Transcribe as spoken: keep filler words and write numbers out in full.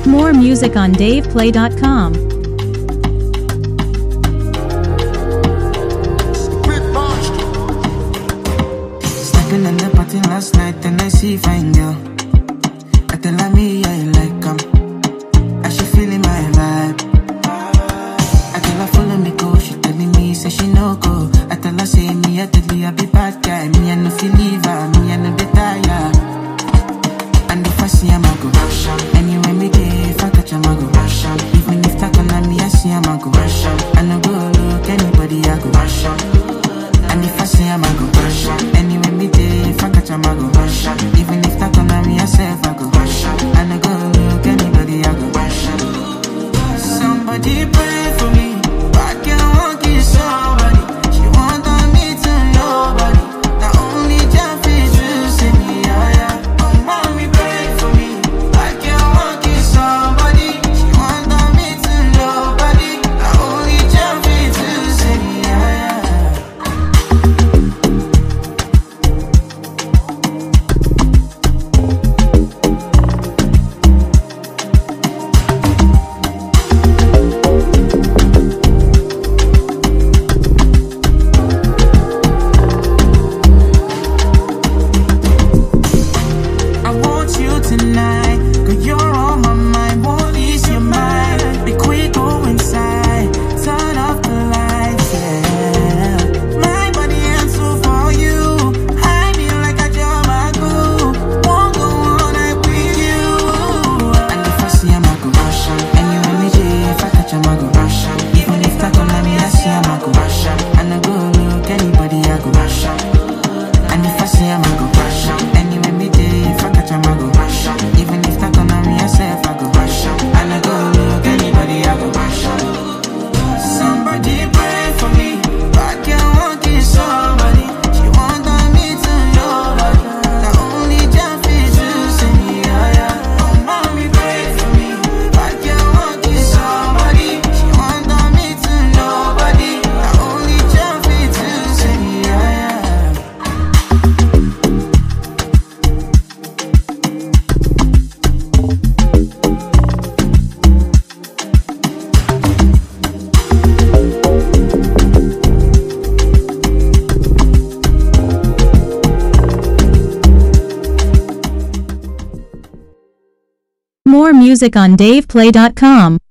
More music on dave play dot com. Stepping in the party last night and I see fine girl. I tell her me I like her. I she feeling my vibe. I tell her follow me go. She telling me say she no go. I tell her say me I tell you I be bad guy. Me I no feel leave her. Me I no be tired. And if I see him I go rush him. Anyway me day if I catch him I go rush him. Even if that on me I see him I go rush him. I no go look anybody I go rush him. And if I see him I go rush him. Anyway me day if I catch him I go rush him. Even if that on me I say I go rush him. I no go look anybody I go rush him. Somebody pray for me. I can't walk in somebody. She want on me to nobody. The only job is to see me, yeah, yeah. Oh, mommy, pray for me. I can't walk in somebody. She want on me to nobody. The only job is to see me, yeah, yeah. Tonight, cause you're on my mind, won't ease your mind. Be quick, go inside, turn off the lights, yeah. My body answer for you, hide me like a jamago. Won't go all night with you. And if I see him, I go rush him. Anyway, me J, if I catch him, I go rush him. Even if that on me, I see him, I go rush him. And I go look anybody, I go rush him. And if I see him, I go rush him. Anyway, me J, if I catch him, I go rush him. Even if that on me, I say if I go rush him. And I go look anybody, I go rush him. Somebody pray for me. I can't walk in somebody. She want on me to nobody. The only job is to see me, yeah, yeah. Oh, mommy, pray for me. I can't walk in somebody. She want on me to nobody. The only job is to see me, yeah, yeah. More music on dave play dot com.